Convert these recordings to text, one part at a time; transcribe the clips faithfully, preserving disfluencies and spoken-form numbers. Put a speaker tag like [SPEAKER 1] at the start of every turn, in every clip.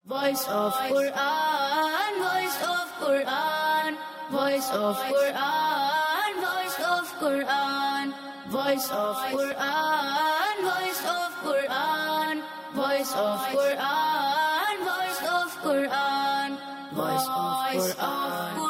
[SPEAKER 1] Voice of Quran, Voice of Quran, Voice of Quran, Voice of Quran, Voice of Quran, Voice of Quran, Voice of Quran, Voice of Quran, Voice of Quran.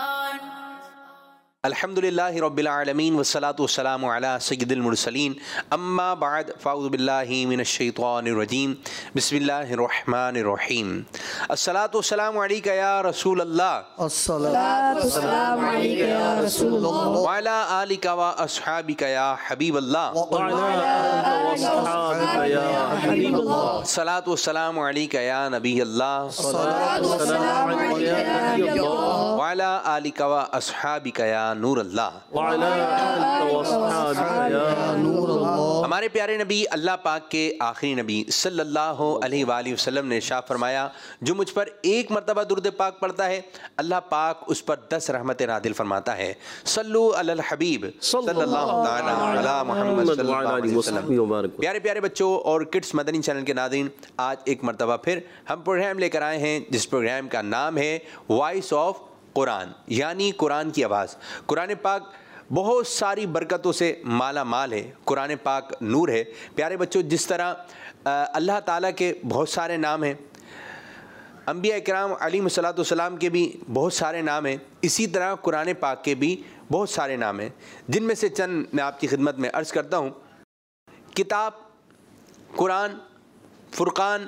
[SPEAKER 2] الحمدللہ رب العالمین والصلاة والسلام علی سید المرسلین اما بعد فاعوذ باللہ من الشیطان الرجیم بسم اللہ الرحمن الرحیم الصلاة والسلام علیک یا رسول اللہ
[SPEAKER 3] الصلاة والسلام علیک یا رسول اللہ
[SPEAKER 2] وعلی آلک و اصحابک یا حبیب اللہ
[SPEAKER 3] وعلی آلک و اصحابک یا حبیب اللہ
[SPEAKER 2] الصلاة والسلام علیک یا نبی اللہ
[SPEAKER 3] الصلاة والسلام علیک یا نبی اللہ
[SPEAKER 2] وعلی آلک و اصحابک یا نور اللہ
[SPEAKER 3] وعلی آلک و اصحابک یا نور اللہ.
[SPEAKER 2] ہمارے پیارے نبی اللہ پاک کے آخری نبی صلی اللہ علیہ وآلہ وسلم نے ارشاد فرمایا جو مجھ پر ایک مرتبہ درود پاک پڑھتا ہے اللہ پاک اس پر دس رحمت نازل فرماتا ہے. صلو علی الحبیب صلی اللہ تعالی علی محمد صلی اللہ علیہ وسلم. پیارے پیارے بچوں اور کڈس مدنی چینل کے ناظرین، آج ایک مرتبہ پھر ہم پروگرام لے کر آئے ہیں جس پروگرام کا نام ہے وائس آف قرآن، یعنی قرآن کی آواز. قرآن پاک بہت ساری برکتوں سے مالا مال ہے. قرآن پاک نور ہے. پیارے بچوں، جس طرح اللہ تعالیٰ کے بہت سارے نام ہیں، انبیاء اکرام علیہ الصلوۃ والسلام کے بھی بہت سارے نام ہیں، اسی طرح قرآن پاک کے بھی بہت سارے نام ہیں، جن میں سے چند میں آپ کی خدمت میں عرض کرتا ہوں. کتاب، قرآن، فرقان،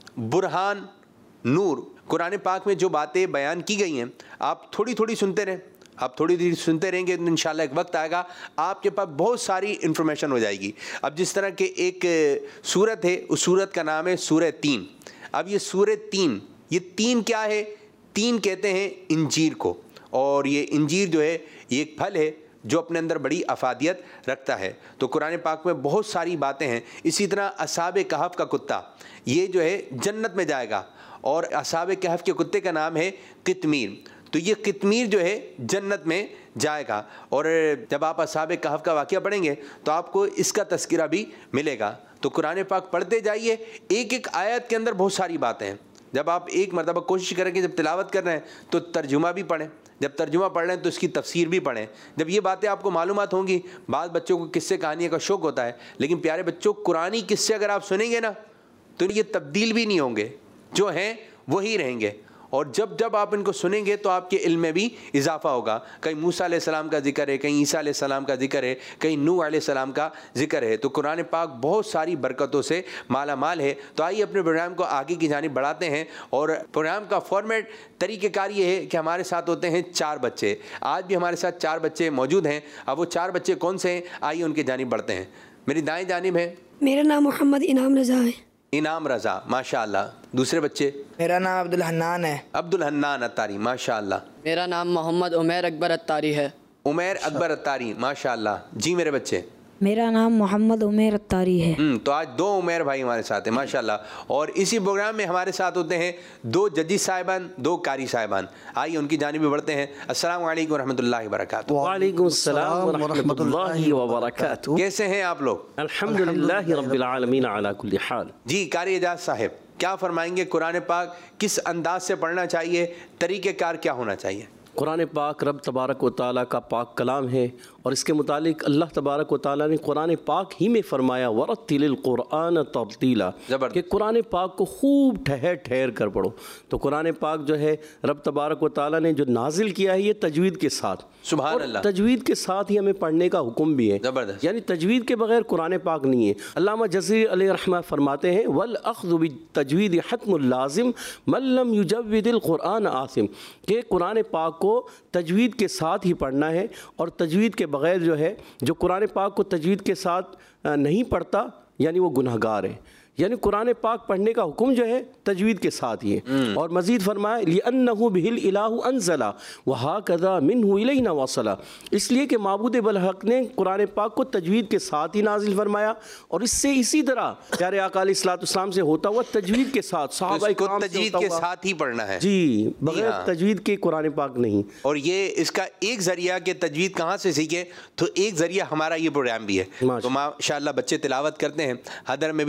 [SPEAKER 2] برہان، نور. قرآن پاک میں جو باتیں بیان کی گئی ہیں آپ تھوڑی تھوڑی سنتے رہیں آپ تھوڑی تھوڑی سنتے رہیں گے تو انشاءاللہ ایک وقت آئے گا آپ کے پاس بہت ساری انفارمیشن ہو جائے گی. اب جس طرح کہ ایک سورت ہے، اس سورت کا نام ہے سورہ تین. اب یہ سورہ تین، یہ تین کیا ہے؟ تین کہتے ہیں انجیر کو، اور یہ انجیر جو ہے یہ ایک پھل ہے جو اپنے اندر بڑی افادیت رکھتا ہے. تو قرآن پاک میں بہت ساری باتیں ہیں. اسی طرح اصحاب کہف کا کتا، یہ جو ہے جنت میں جائے گا، اور اصحاب کہف کے کتے کا نام ہے قطمیر. تو یہ قطمیر جو ہے جنت میں جائے گا، اور جب آپ اصحاب کہف کا واقعہ پڑھیں گے تو آپ کو اس کا تذکرہ بھی ملے گا. تو قرآن پاک پڑھتے جائیے، ایک ایک آیت کے اندر بہت ساری باتیں ہیں. جب آپ ایک مرتبہ کوشش کریں کہ جب تلاوت کر رہے ہیں تو ترجمہ بھی پڑھیں، جب ترجمہ پڑھ رہے ہیں تو اس کی تفسیر بھی پڑھیں. جب یہ باتیں آپ کو معلومات ہوں گی، بعض بچوں کو قصے کہانیوں کا شوق ہوتا ہے، لیکن پیارے بچوں قرآنی قصے اگر آپ سنیں گے نا تو یہ تبدیل بھی نہیں ہوں گے، جو ہیں وہی رہیں گے. اور جب جب آپ ان کو سنیں گے تو آپ کے علم میں بھی اضافہ ہوگا. کہیں موسیٰ علیہ السلام کا ذکر ہے، کہیں عیسیٰ علیہ السلام کا ذکر ہے، کہیں نوح علیہ السلام کا ذکر ہے. تو قرآن پاک بہت ساری برکتوں سے مالا مال ہے. تو آئیے اپنے پروگرام کو آگے کی جانب بڑھاتے ہیں. اور پروگرام کا فارمیٹ، طریقہ کار یہ ہے کہ ہمارے ساتھ ہوتے ہیں چار بچے. آج بھی ہمارے ساتھ چار بچے موجود ہیں. اب وہ چار بچے کون سے ہیں؟ آئیے ان کی جانب بڑھتے ہیں. میری دائیں جانب ہے،
[SPEAKER 4] میرا نام محمد انعام رضا ہے.
[SPEAKER 2] انعام رضا، ماشاء اللہ. دوسرے بچے؟
[SPEAKER 5] میرا نام عبد الحنان ہے.
[SPEAKER 2] عبد الحنان اتاری، ماشاء اللہ.
[SPEAKER 6] میرا نام محمد عمیر اکبر اتاری ہے.
[SPEAKER 2] عمیر اکبر اتاری، ماشاء اللہ. جی میرے بچے؟
[SPEAKER 7] میرا نام محمد عمیر اتاری ہے.
[SPEAKER 2] ہم تو آج دو عمیر بھائی ہمارے ساتھ ہیں، ماشاء اللہ. اور اسی پروگرام میں ہمارے ساتھ ہوتے ہیں دو ججی صاحبان، دو قاری صاحبان. آئیے ان کی جانب بڑھتے ہیں. السلام علیکم ورحمۃ اللہ وبرکاتہ.
[SPEAKER 3] وعلیکم السلام ورحمۃ اللہ وبرکاتہ.
[SPEAKER 2] کیسے ہیں آپ لوگ؟
[SPEAKER 3] الحمدللہ رب العالمین علی کل حال.
[SPEAKER 2] جی قاری اعجاز صاحب کیا فرمائیں گے؟ قرآن پاک کس انداز سے پڑھنا چاہیے؟ طریقہ کار کیا ہونا چاہیے؟
[SPEAKER 3] قرآن پاک رب تبارک و تعالیٰ کا پاک کلام ہے، اور اس کے متعلق اللہ تبارک و تعالیٰ نے قرآن پاک ہی میں فرمایا وَرَتِّلِ الْقُرْآنَ تَرْتِيلًا، کہ قرآن پاک کو خوب ٹھہر ٹھہر کر پڑھو. تو قرآن پاک جو ہے رب تبارک و تعالیٰ نے جو نازل کیا ہے یہ تجوید کے ساتھ،
[SPEAKER 2] سبحان اللہ،
[SPEAKER 3] تجوید کے ساتھ ہی ہمیں پڑھنے کا حکم بھی ہے.
[SPEAKER 2] زبردست.
[SPEAKER 3] یعنی تجوید کے بغیر قرآن پاک نہیں ہے. علامہ جزری علیہ رحمہ فرماتے ہیں وَالْأَخْذُ بِالتَّجْوِيدِ حَتْمُ اللَّازِمُ مَن لَّمْ يُجَوِّدِ الْقُرْآنَ آثِمٌ، کہ قرآن پاک کو تجوید کے ساتھ ہی پڑھنا ہے، اور تجوید کے بغیر جو ہے جو قرآن پاک کو تجوید کے ساتھ نہیں پڑھتا یعنی وہ گناہ گار ہے. یعنی قرآن پاک پڑھنے کا حکم جو ہے تجوید کے ساتھ ہی ہے. اور مزید فرمایا لِأَنَّهُ بِهِ الْإِلَٰهُ أَنزَلَ وَهَكَذَا مِنْهُ إِلَيْنَا وَصَلَ، اس لیے کہ معبود بالحق نے قرآن پاک کو تجوید کے ساتھ ہی نازل فرمایا، اور اس سے اسی طرح پیارے آقا علیہ الصلوۃ والسلام سے ہوتا ہوا تجوید کے ساتھ، صحابہ
[SPEAKER 2] کو
[SPEAKER 3] کرام سے
[SPEAKER 2] تجوید
[SPEAKER 3] ہوتا
[SPEAKER 2] کے
[SPEAKER 3] ہوا.
[SPEAKER 2] ساتھ ہی پڑھنا ہے.
[SPEAKER 3] جی بغیر تجوید کے قرآن پاک نہیں.
[SPEAKER 2] اور یہ اس کا ایک ذریعہ کہ تجوید کہاں سے سیکھے، تو ایک ذریعہ ہمارا یہ پروگرام بھی ہے. تو ماشاءاللہ بچے تلاوت کرتے ہیں، حضر میں بھی تلاوت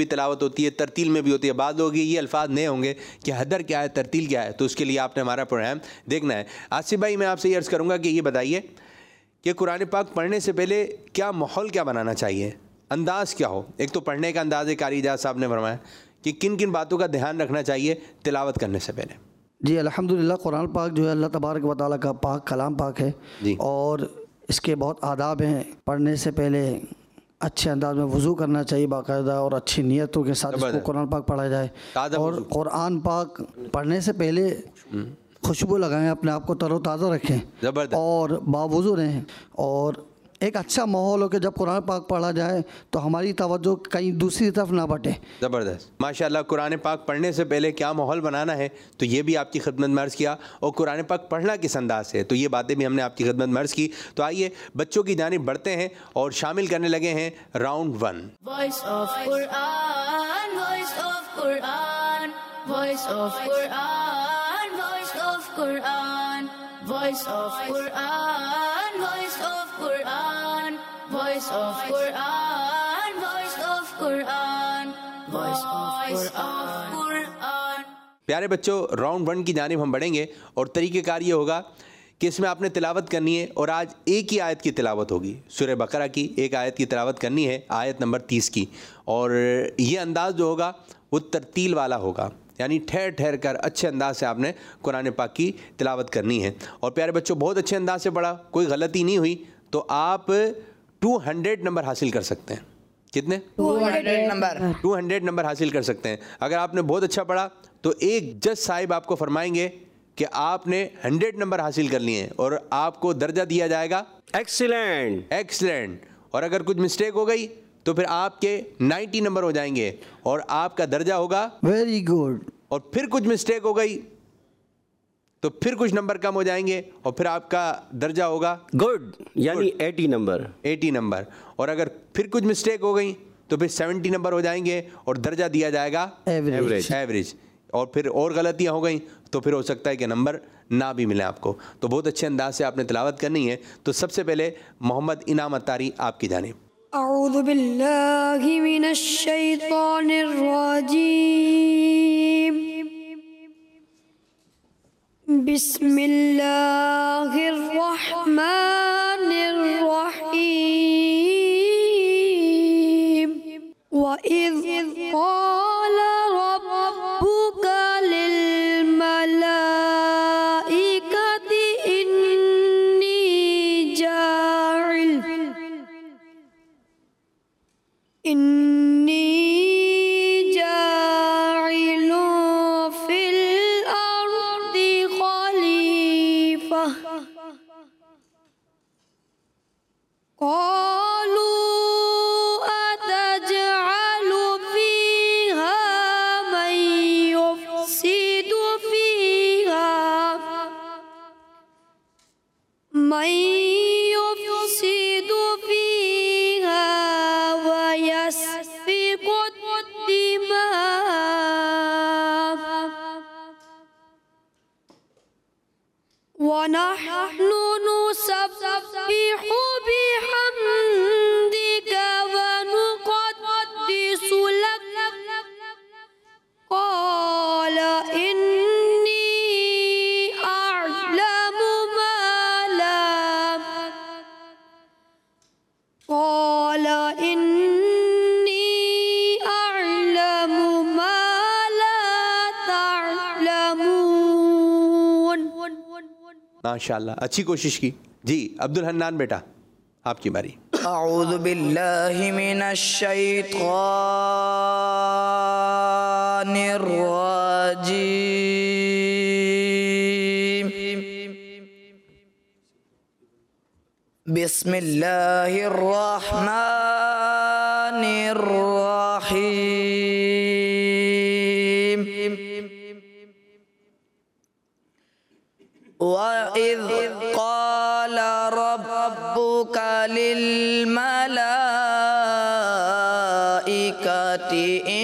[SPEAKER 2] ہوتی ہے، ترتیل میں بھی ہوتی ہے. بعض لوگ یہ الفاظ نئے ہوں گے کہ حدر کیا ہے، ترتیل کیا ہے، تو اس کے لیے آپ نے ہمارا پروگرام دیکھنا ہے. آصف بھائی میں آپ سے یہ عرض کروں گا کہ یہ بتائیے کہ قرآن پاک پڑھنے سے پہلے کیا ماحول کیا بنانا چاہیے، انداز کیا ہو؟ ایک تو پڑھنے کا انداز قاری اجاز صاحب نے فرمایا کہ کن کن باتوں کا دھیان رکھنا چاہیے تلاوت کرنے سے پہلے.
[SPEAKER 8] جی الحمدللہ قرآن پاک جو ہے اللہ تبارک و تعالیٰ کا پاک کلام پاک ہے
[SPEAKER 2] جی،
[SPEAKER 8] اور اس کے بہت آداب ہیں. پڑھنے سے پہلے اچھے انداز میں وضو کرنا چاہیے باقاعدہ، اور اچھی نیتوں کے ساتھ اس کو قرآن پاک پڑھا جائے. اور قرآن پاک پڑھنے سے پہلے خوشبو لگائیں، اپنے آپ کو تر و تازہ رکھیں اور باوضو رہیں. اور ایک اچھا ماحول ہو کہ جب قرآن پاک پڑھا جائے تو ہماری توجہ کہیں دوسری طرف نہ بٹے.
[SPEAKER 2] زبردست، ماشاءاللہ. قرآن پاک پڑھنے سے پہلے کیا ماحول بنانا ہے تو یہ بھی آپ کی خدمت میں عرض کیا، اور قرآن پاک پڑھنا کس انداز سے تو یہ باتیں بھی ہم نے آپ کی خدمت میں عرض کی. تو آئیے بچوں کی جانب بڑھتے ہیں اور شامل کرنے لگے ہیں round one.
[SPEAKER 1] Voice of Quran, voice of Quran, voice of Quran, voice of Quran, voice of Quran, voice of Quran, voice of Quran, voice of Quran, voice of Quran.
[SPEAKER 2] پیارے بچوں، راؤنڈ ون کی جانب ہم بڑھیں گے اور طریقہ کار یہ ہوگا کہ اس میں آپ نے تلاوت کرنی ہے، اور آج ایک ہی آیت کی تلاوت ہوگی. سورہ بقرہ کی ایک آیت کی تلاوت کرنی ہے، آیت نمبر تیس کی. اور یہ انداز جو ہوگا وہ ترتیل والا ہوگا، یعنی ٹھہر ٹھہر کر اچھے انداز سے آپ نے قرآن پاک کی تلاوت کرنی ہے. اور پیارے بچوں بہت اچھے انداز سے پڑھا، کوئی غلطی نہیں ہوئی تو آپ ٹو ہنڈریڈ نمبر حاصل کر سکتے ہیں. کتنے؟
[SPEAKER 5] Two hundred number
[SPEAKER 2] two hundred number حاصل کر سکتے ہیں. اگر آپ نے بہت اچھا پڑھا تو ایک جج صاحب آپ کو فرمائیں گے کہ آپ نے ہنڈریڈ نمبر حاصل کر لیے ہیں اور آپ کو درجہ دیا جائے گا
[SPEAKER 3] ایکسیلنٹ
[SPEAKER 2] ایکسیلنٹ. اور اگر کچھ مسٹیک ہو گئی تو پھر آپ کے نائنٹی نمبر ہو جائیں گے اور آپ کا درجہ ہوگا
[SPEAKER 8] ویری گڈ.
[SPEAKER 2] اور پھر کچھ مسٹیک ہو گئی تو پھر کچھ نمبر کم ہو جائیں گے اور پھر آپ کا درجہ ہوگا
[SPEAKER 3] گڈ، یعنی ایٹی نمبر
[SPEAKER 2] ایٹی نمبر. اور اگر پھر کچھ مسٹیک ہو گئی تو پھر سیونٹی نمبر ہو جائیں گے اور درجہ دیا جائے گا
[SPEAKER 8] ایوریج.
[SPEAKER 2] ایوریج. اور پھر اور غلطیاں ہو گئیں تو پھر ہو سکتا ہے کہ نمبر نہ بھی ملے آپ کو. تو بہت اچھے انداز سے آپ نے تلاوت کرنی ہے. تو سب سے پہلے محمد انعام اتاری آپ کی جانب.
[SPEAKER 4] اعوذ باللہ من الشیطان الرجیم، بسم اللہ الرحمن الرحیم. وَإِذْ قَالَ رَبُّكَ لِلْمَلَائِكَةِ إِنِّي جَاعِلٌ إِنِّي جَاعِلٌ فِي الْأَرْضِ خَلِيفَةً. قَالُوا أَتَجْعَلُ فِيهَا مَن يُفْسِدُ فِيهَا مَن يُفْسِدُ فِيهَا وَيَسْفِكُ الدِّمَاءَ وَنَحْنُ نُسَبِّحُ بِحَمْدِكَ وَنُقَدِّسُ لَكَ. قَالَ إِنِّي أَعْلَمُ مَا لَا قَالَ إِنِّي أَعْلَمُ مَا لَا تَعْلَمُونَ.
[SPEAKER 2] ماشاءاللہ اچھی کوشش کی. جی عبد الحنان بیٹا آپ کی باری.
[SPEAKER 5] اعوذ باللہ من الشیطان الرجیم. بسم اللہ الرحمن الرحیم. وَإِذْ قَالَ رَبُّكَ لِلْمَلَائِكَةِ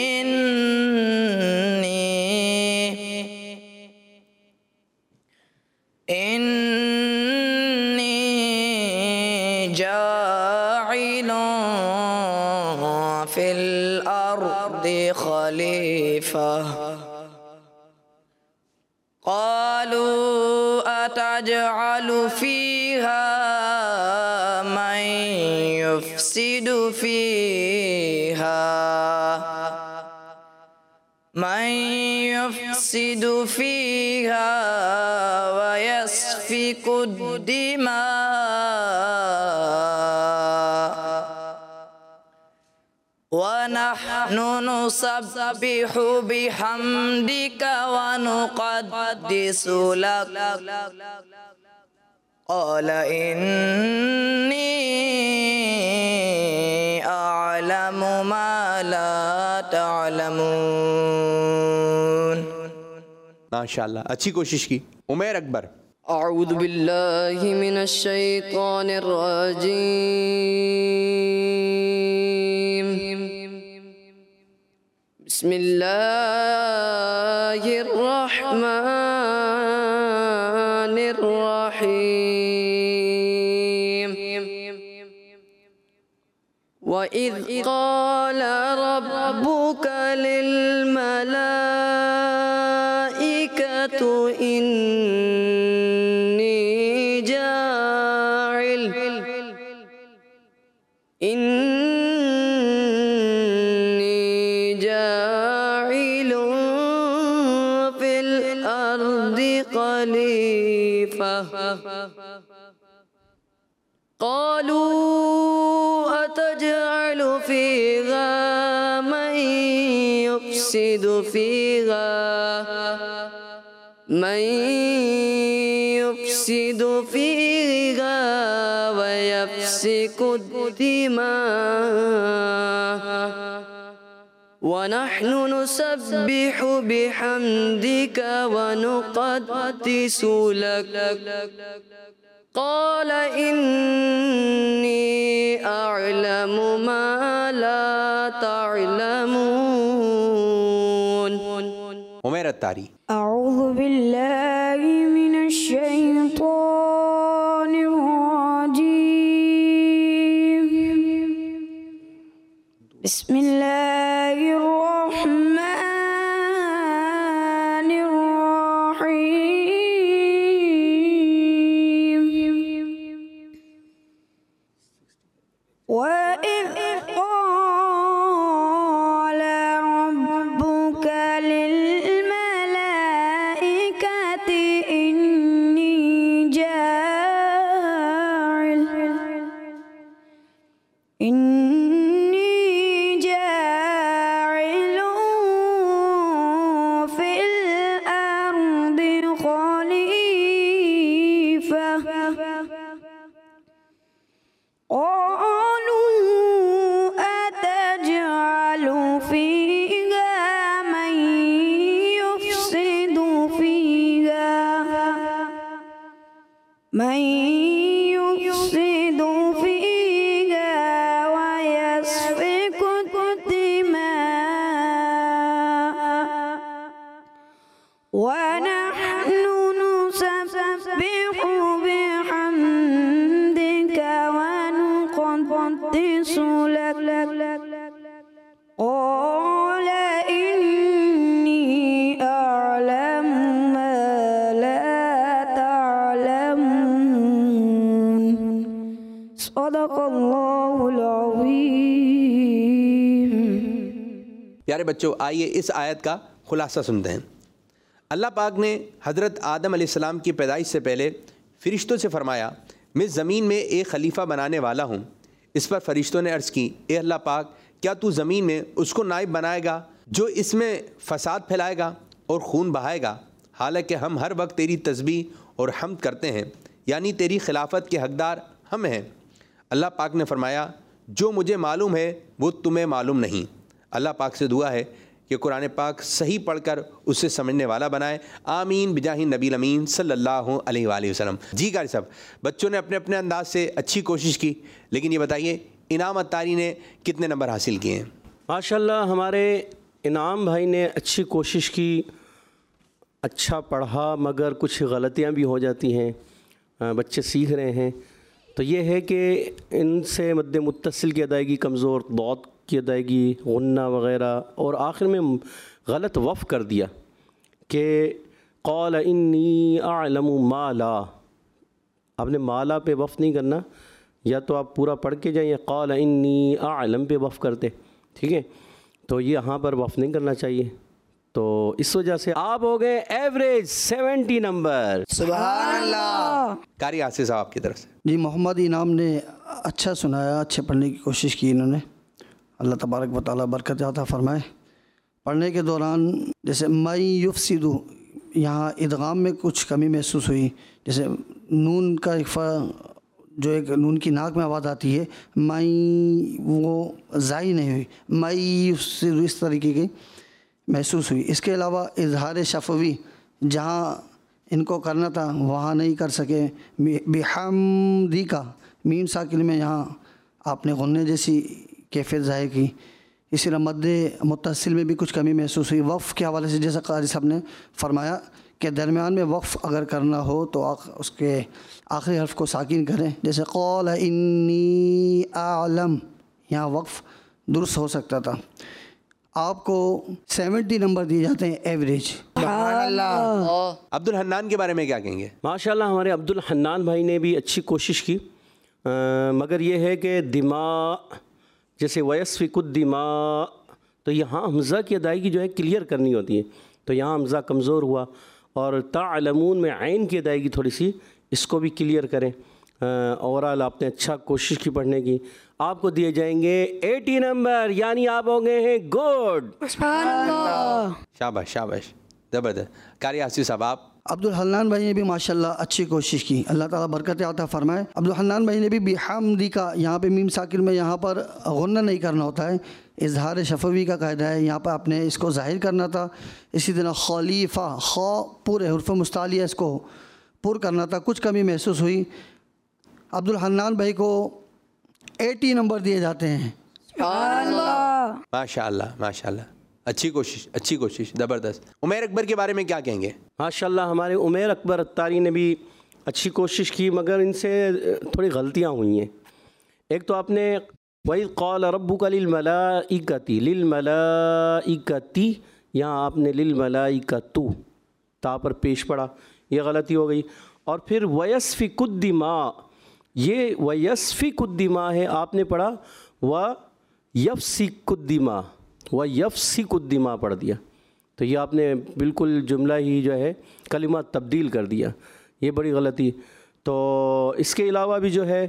[SPEAKER 5] إِنِّي جَاعِلٌ فِي الْأَرْضِ خَلِيفَةً خليفة قالوا أتجعل فيها من يفسد فيها من يفسد فيها ويسفك الدماء ونحن نسبح بحمدك ونقدس لك قال إني أعلم ما لا تعلمون.
[SPEAKER 2] ماشاءاللہ اچھی کوشش کی. عمیر اکبر.
[SPEAKER 6] اعوذ باللہ من الشیطان الرجیم بسم اللہ الرحمن الرحیم وَإِذْ قَالَ رَبُّكَ لِلْمَلَائِكَةِ إِنِّي جَاعِلٌ إِنِّي جَاعِلٌ فِي الْأَرْضِ خَلِيفَةً قالوا أتجعل فيها من يفسد فيها من يفسد فيها ويفسك الدماء ونحن نسبح بحمدك ونقدس لك قال إني أعلم ما لا تعلمون.
[SPEAKER 2] عمیر الطاری.
[SPEAKER 4] أعوذ بالله من الشيطان الرجيم بسم الله الرحمن الرحيم وَإِذْ قَالَ رَبُّكَ لِلْمَلَائِكَةِ إِنِّي جَاعِلٌ إِنِّي جَاعِلٌ فِي الْأَرْضِ خَلِيفَةً قالوا أتجعل فيها من يفسد فيها من يفسد فيها ويسفك الدماء ونحن نسبح بحمدك ونقدس لك قال إني أعلم ما لا تعلمون. صدق اللہ العظیم.
[SPEAKER 2] پیارے بچوں، آئیے اس آیت کا خلاصہ سنتے ہیں. اللہ پاک نے حضرت آدم علیہ السلام کی پیدائش سے پہلے فرشتوں سے فرمایا میں زمین میں ایک خلیفہ بنانے والا ہوں. اس پر فرشتوں نے عرض کی اے اللہ پاک کیا تو زمین میں اس کو نائب بنائے گا جو اس میں فساد پھیلائے گا اور خون بہائے گا، حالانکہ ہم ہر وقت تیری تسبیح اور حمد کرتے ہیں، یعنی تیری خلافت کے حقدار ہم ہیں. اللہ پاک نے فرمایا جو مجھے معلوم ہے وہ تمہیں معلوم نہیں. اللہ پاک سے دعا ہے کہ قرآن پاک صحیح پڑھ کر اسے سمجھنے والا بنائے. آمین بجاہ نبی الامین صلی اللہ علیہ وآلہ وسلم. جی قاری صاحب، بچوں نے اپنے اپنے انداز سے اچھی کوشش کی، لیکن یہ بتائیے انعام الطاری نے کتنے نمبر حاصل کیے ہیں؟
[SPEAKER 3] ماشاءاللہ ہمارے انعام بھائی نے اچھی کوشش کی، اچھا پڑھا، مگر کچھ غلطیاں بھی ہو جاتی ہیں، بچے سیکھ رہے ہیں. تو یہ ہے کہ ان سے مد متصل کی ادائیگی کمزور، ضاد کی ادائیگی، غنہ وغیرہ، اور آخر میں غلط وقف کر دیا کہ قال انی اعلم ما لا، آپ نے مالا پہ وقف نہیں کرنا، یا تو آپ پورا پڑھ کے جائیں یا قال انی اعلم پہ وقف کرتے، ٹھیک ہے؟ تو یہ یہاں پر وقف نہیں کرنا چاہیے، تو اس وجہ سے آپ ہو گئے ایوریج سیونٹی نمبر.
[SPEAKER 5] سبحان اللہ.
[SPEAKER 2] قاری آصف صاحب آپ کی طرف سے.
[SPEAKER 8] جی محمد انعام نے اچھا سنایا، اچھے پڑھنے کی کوشش کی انہوں نے، اللہ تبارک و تعالیٰ برکت عطا فرمائے. پڑھنے کے دوران جیسے میں یفسدو، یہاں ادغام میں کچھ کمی محسوس ہوئی، جیسے نون کا اخفا جو ایک نون کی ناک میں آواز آتی ہے، میں وہ ضائع نہیں ہوئی، میں یفسدو اس طریقے کی محسوس ہوئی. اس کے علاوہ اظہار شفوی جہاں ان کو کرنا تھا وہاں نہیں کر سکے. بحمدی کا میم ساکن میں یہاں آپ نے غنّے جیسی کیفیت ظاہر کی. اسی طرح مد متصل میں بھی کچھ کمی محسوس ہوئی. وقف کے حوالے سے جیسا قاری صاحب نے فرمایا کہ درمیان میں وقف اگر کرنا ہو تو اس کے آخری حرف کو ساکن کریں، جیسے قال انی اعلم، یہاں وقف درست ہو سکتا تھا. آپ کو سیونٹی نمبر دیے جاتے ہیں ایوریج.
[SPEAKER 5] سبحان اللہ.
[SPEAKER 2] عبد الحنان کے بارے میں کیا کہیں گے؟
[SPEAKER 3] ماشاءاللہ ہمارے عبد الحنان بھائی نے بھی اچھی کوشش کی، مگر یہ ہے کہ دماء جیسے ویسفک الدماء، تو یہاں حمزہ کی ادائیگی جو ہے کلیئر کرنی ہوتی ہے، تو یہاں حمزہ کمزور ہوا. اور تعلمون میں عین کی ادائیگی تھوڑی سی، اس کو بھی کلیئر کریں. اوورال آپ نے اچھا کوشش کی پڑھنے کی. آپ کو دیے جائیں گے ایٹی نمبر، یعنی آپ ہو گئے ہیں گڈ.
[SPEAKER 2] شاباش شاباش، زبردست. قاری آصف صاحب آپ.
[SPEAKER 8] عبد الحنان بھائی نے بھی ماشاءاللہ اچھی کوشش کی، اللہ تعالیٰ برکت عطا فرمائے. عبد الحنان بھائی نے بھی بحمدی کا یہاں پہ میم ساکن میں یہاں پر غنہ نہیں کرنا ہوتا ہے، اظہار شفوی کا قاعدہ ہے، یہاں پر آپ نے اس کو ظاہر کرنا تھا. اسی طرح خلیفہ، خا پورے حرف مستعلیہ اس کو پر کرنا تھا، کچھ کمی محسوس ہوئی. عبد الحنان بھائی کو ایٹی نمبر دیے جاتے ہیں.
[SPEAKER 2] ماشاء اللہ ماشاء اللہ، اچھی کوشش اچھی کوشش، زبردست. عمیر اکبر کے بارے میں کیا کہیں گے؟
[SPEAKER 3] ماشاءاللہ ہمارے عمیر اکبر اتاری نے بھی اچھی کوشش کی، مگر ان سے تھوڑی غلطیاں ہوئی ہیں. ایک تو آپ نے وَإِذْ قَالَ رَبُّكَ لِلْمَلَائِكَةِ لِلْمَلَائِكَةِ، یہاں آپ نے لِلْمَلَائِكَةُ تا پر پیش پڑا، یہ غلطی ہو گئی. اور پھر وَيَسْفِكُ الدِّمَاء، یہ وَيَسْفِكُ الدِّمَاء ہے، آپ نے پڑھا وَيَفْسِكُ الدِّمَاء، وَيَفْسِكُ الدِّمَاء پڑھ دیا. تو یہ آپ نے بالکل جملہ ہی جو ہے کلمات تبدیل کر دیا، یہ بڑی غلطی. تو اس کے علاوہ بھی جو ہے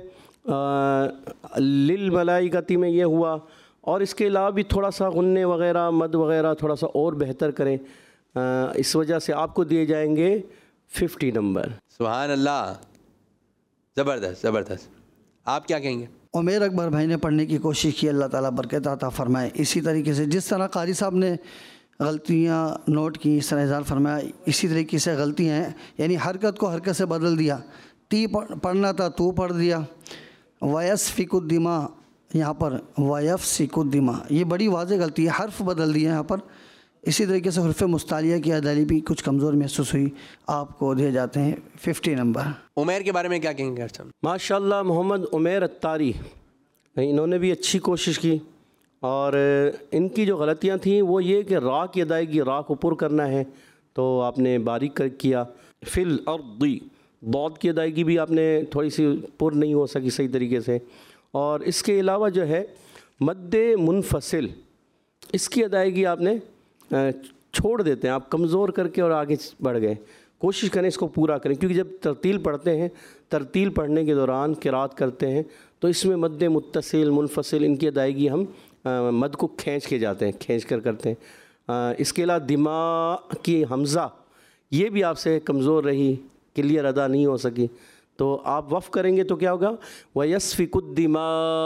[SPEAKER 3] للملائکتی میں یہ ہوا، اور اس کے علاوہ بھی تھوڑا سا غنّے وغیرہ مد وغیرہ تھوڑا سا اور بہتر کریں. اس وجہ سے آپ کو دیے جائیں گے ففٹی نمبر.
[SPEAKER 2] سبحان اللہ، زبردست زبردست. آپ کیا کہیں گے؟
[SPEAKER 8] عمیر اکبر بھائی نے پڑھنے کی کوشش کی، اللہ تعالیٰ برکت عطا فرمائے. اسی طریقے سے جس طرح قاری صاحب نے غلطیاں نوٹ کی، اس طرح اظہار فرمایا، اسی طریقے سے غلطیاں ہیں، یعنی حرکت کو حرکت سے بدل دیا. تی پڑھنا تھا تو پڑھ دیا. وَيَسْفِكُ الدِّمَاء، یہاں پر وَيَفْسِكُ الدِّمَاء، یہ بڑی واضح غلطی ہے، حرف بدل دیا یہاں پر. اسی طریقے سے حرف مستعلیہ کی ادائیگی بھی کچھ کمزور محسوس ہوئی، آپ کو دیے جاتے ہیں ففٹی نمبر.
[SPEAKER 2] عمیر کے بارے میں کیا کہیں گے؟
[SPEAKER 3] ماشاءاللہ محمد عمیر اتاری، انہوں نے بھی اچھی کوشش کی، اور ان کی جو غلطیاں تھیں وہ یہ کہ را کی ادائیگی را کو پر کرنا ہے، تو آپ نے باریک کیا. فی الارض، ضاد کی ادائیگی بھی آپ نے تھوڑی سی پر نہیں ہو سکی صحیح طریقے سے. اور اس کے علاوہ جو ہے مد منفصل، اس کی ادائیگی آپ نے چھوڑ دیتے ہیں، آپ کمزور کر کے اور آگے بڑھ گئے. کوشش کریں اس کو پورا کریں، کیونکہ جب ترتیل پڑھتے ہیں، ترتیل پڑھنے کے دوران قرات کرتے ہیں تو اس میں مد متصل منفصل ان کی ادائیگی ہم مد کو کھینچ کے جاتے ہیں، کھینچ کر کرتے ہیں. اس کے علاوہ دماء کی حمزہ یہ بھی آپ سے کمزور رہی، کلیئر ادا نہیں ہو سکی، تو آپ وقف کریں گے تو کیا ہوگا؟ وَيَسْفِكُ الدِّمَاء،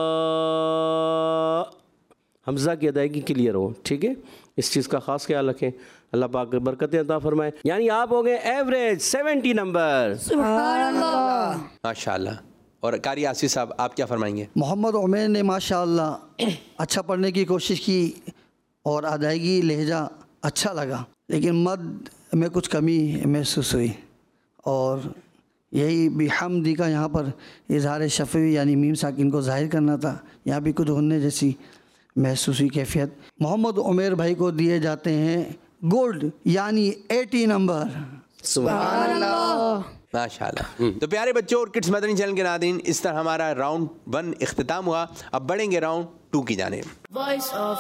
[SPEAKER 3] حمزہ کی ادائیگی کلیئر ہو. ٹھیک ہے، اس چیز کا خاص خیال رکھیں. اللہ پاک برکتیں عطا فرمائے. یعنی آپ ہو گئے ایوریج سیونٹی نمبر.
[SPEAKER 5] سبحان اللہ،
[SPEAKER 2] ماشاء اللہ. اور قاری آصف صاحب آپ کیا فرمائیں گے؟
[SPEAKER 8] محمد عمیر نے ماشاءاللہ اچھا پڑھنے کی کوشش کی، اور ادائیگی لہجہ اچھا لگا، لیکن مد میں کچھ کمی محسوس ہوئی. اور یہی بحمدی کا یہاں پر اظہار شفوی یعنی میم ساکن کو ظاہر کرنا تھا، یہاں بھی کچھ غنّے جیسی محسوس ہوئی کیفیت. محمد عمیر بھائی کو دیے جاتے ہیں گولڈ یعنی ایٹی نمبر.
[SPEAKER 5] سبحان اللہ.
[SPEAKER 2] ماشاء اللہ. تو پیارے بچوں اور کڈس مدنی چینل کے ناظرین، اس طرح ہمارا راؤنڈ ون اختتام ہوا. اب بڑھیں گے راؤنڈ ٹو کی جانب.
[SPEAKER 1] Voice of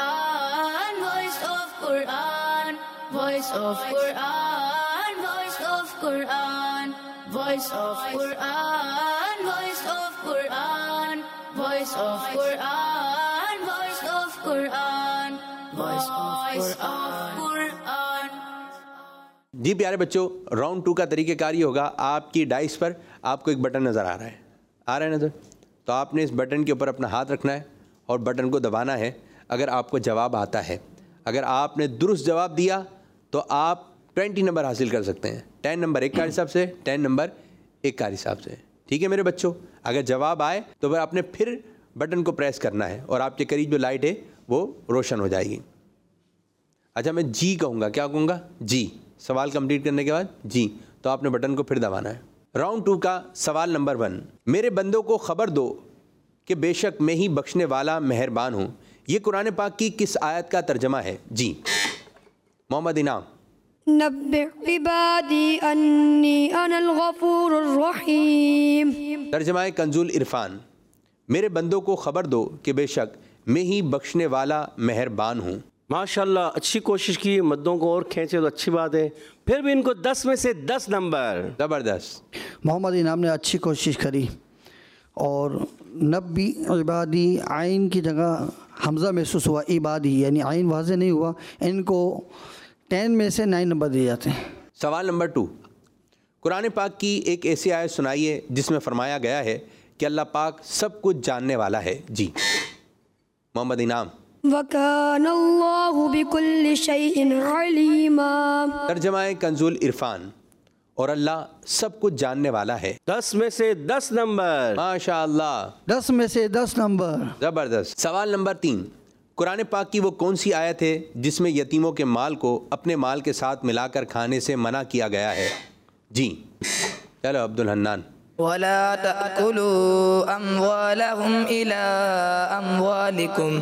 [SPEAKER 1] Quran, voice of Quran, voice of Quran, voice of Quran, voice of Quran, voice of Quran, voice of Quran, voice of Quran, voice of Quran.
[SPEAKER 2] جی پیارے بچوں، round to کا طریقہ کار یہ ہوگا، آپ کی ڈائس پر آپ کو ایک بٹن نظر آ رہا ہے آ رہا ہے نظر تو آپ نے اس بٹن کے اوپر اپنا ہاتھ رکھنا ہے اور بٹن کو دبانا ہے. اگر آپ کو جواب آتا ہے، اگر آپ نے درست جواب دیا تو آپ ٹوینٹی نمبر حاصل کر سکتے ہیں. ٹین نمبر ایک قاری صاحب سے، ٹین نمبر ایک قاری صاحب سے. ٹھیک ہے میرے بچوں؟ اگر جواب آئے تو پھر آپ نے پھر بٹن کو پریس کرنا ہے اور آپ کے قریب جو لائٹ ہے وہ روشن ہو جائے گی. اچھا میں جی کہوں گا، کیا کہوں گا؟ جی. سوال کمپلیٹ کرنے کے بعد جی تو آپ نے بٹن کو پھر دبانا ہے. راؤنڈ ٹو کا سوال نمبر ون، میرے بندوں کو خبر دو کہ بے شک میں ہی بخشنے والا مہربان ہوں. یہ قرآن پاک کی کس آیت کا ترجمہ ہے؟ جی محمد انعام.
[SPEAKER 4] نبئ عبادی انی انا الغفور الرحیم.
[SPEAKER 2] ترجمہ کنز العرفان، میرے بندوں کو خبر دو کہ بے شک میں ہی بخشنے والا مہربان ہوں.
[SPEAKER 3] ماشاءاللہ اچھی کوشش کی، مدوں کو اور کھینچے تو اچھی بات ہے. پھر بھی ان کو دس میں سے دس نمبر.
[SPEAKER 2] زبردست.
[SPEAKER 8] محمد انعام نے اچھی کوشش کری اور نبی عبادی عین کی جگہ حمزہ محسوس ہوا، عبادی یعنی عین واضح نہیں ہوا. ان کو ٹین میں سے نائن نمبر دیے جاتے ہیں.
[SPEAKER 2] سوال نمبر ٹو، قرآن پاک کی ایک ایسی آیت سنائیے جس میں فرمایا گیا ہے کہ اللہ پاک سب کچھ جاننے والا ہے. جی محمد انعام.
[SPEAKER 4] وَكَانَ اللَّهُ بِكُلِّ شَيْءٍ عَلِيمًا.
[SPEAKER 2] ترجمہ کنز العرفان، اور اللہ سب کچھ جاننے والا ہے.
[SPEAKER 3] دس میں سے دس نمبر.
[SPEAKER 2] ماشاء اللہ.
[SPEAKER 8] دس میں سے دس نمبر.
[SPEAKER 2] زبردست. سوال نمبر تین، قرآن پاک کی وہ کون سی آیت ہے جس میں یتیموں کے مال کو اپنے مال کے ساتھ ملا کر کھانے سے منع کیا گیا ہے؟ جی چلو عبد الحنان.
[SPEAKER 5] ولا تأكلوا أموالهم إلى أموالكم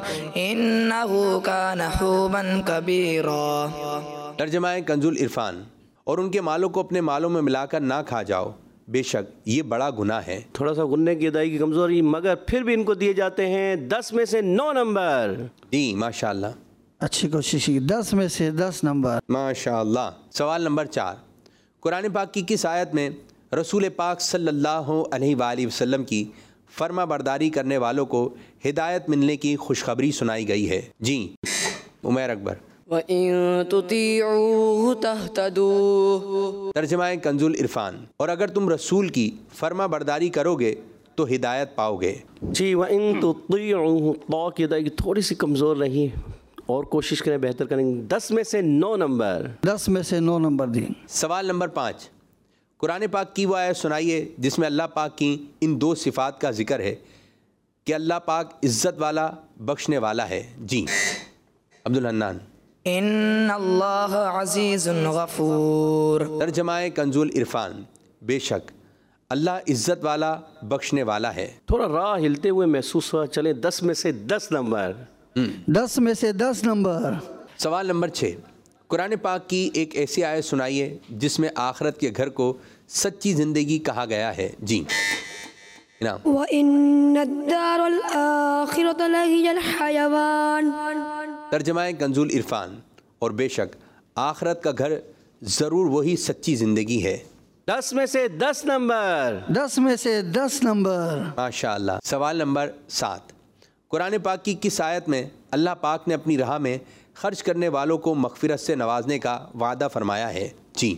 [SPEAKER 5] إنه كان حوبا كبيرا.
[SPEAKER 2] ترجمہ کنز العرفان، اور ان کے مالوں کو اپنے مالوں میں ملا کر نہ کھا جاؤ، بے شک یہ بڑا گناہ ہے.
[SPEAKER 3] تھوڑا سا غنے کی ادائیگی کی کمزوری، مگر پھر بھی ان کو دیے جاتے ہیں دس میں سے نو نمبر.
[SPEAKER 2] جی ماشاء اللہ
[SPEAKER 8] اچھی کوشش کی، دس میں سے دس نمبر.
[SPEAKER 2] ماشاء اللہ. سوال نمبر چار، قرآن پاک کی کس آیت میں رسول پاک صلی اللہ علیہ وآلہ وسلم کی فرما برداری کرنے والوں کو ہدایت ملنے کی خوشخبری سنائی گئی ہے؟ جی عمیر اکبر.
[SPEAKER 6] وَإِن تُطِيعُوهُ تَهْتَدُوا.
[SPEAKER 2] ترجمہ کنز العرفان، اور اگر تم رسول کی فرما برداری کرو گے تو ہدایت پاؤ گے.
[SPEAKER 3] جی وَإِن تُطِيعُوهُ، طا کی ادائیگی تھوڑی سی کمزور رہی، اور کوشش کریں بہتر کریں گے. دس میں سے نو نمبر.
[SPEAKER 8] دس میں سے نو نمبر دی.
[SPEAKER 2] سوال نمبر پانچ، قرآن پاک کی وہ آیت سنائیے جس میں اللہ پاک کی ان دو صفات کا ذکر ہے کہ اللہ پاک عزت والا بخشنے والا ہے. جی عبد الحنان.
[SPEAKER 5] ان اللہ عزیز غفور.
[SPEAKER 2] ترجمہ کنز العرفان، بے شک اللہ عزت والا بخشنے والا ہے.
[SPEAKER 3] تھوڑا راہ ہلتے ہوئے محسوس ہوا. چلیں دس میں سے دس نمبر.
[SPEAKER 8] دس میں سے دس نمبر.
[SPEAKER 2] سوال نمبر چھ، قرآن پاک کی ایک ایسی آیت سنائیے جس میں آخرت کے گھر کو سچی زندگی کہا گیا ہے. جی انعام.
[SPEAKER 4] وَإِنَّ الدَّارَ الْآخِرَةَ لَهِيَ الْحَيَوَانُ.
[SPEAKER 2] ترجمہ کنز العرفان، اور بے شک آخرت کا گھر ضرور وہی سچی زندگی ہے.
[SPEAKER 3] دس میں سے دس نمبر.
[SPEAKER 8] دس میں سے دس نمبر.
[SPEAKER 2] ماشاء اللہ. سوال نمبر سات، قرآن پاک کی کس آیت میں اللہ پاک نے اپنی راہ میں خرچ کرنے والوں کو مغفرت سے نوازنے کا وعدہ فرمایا ہے؟ جی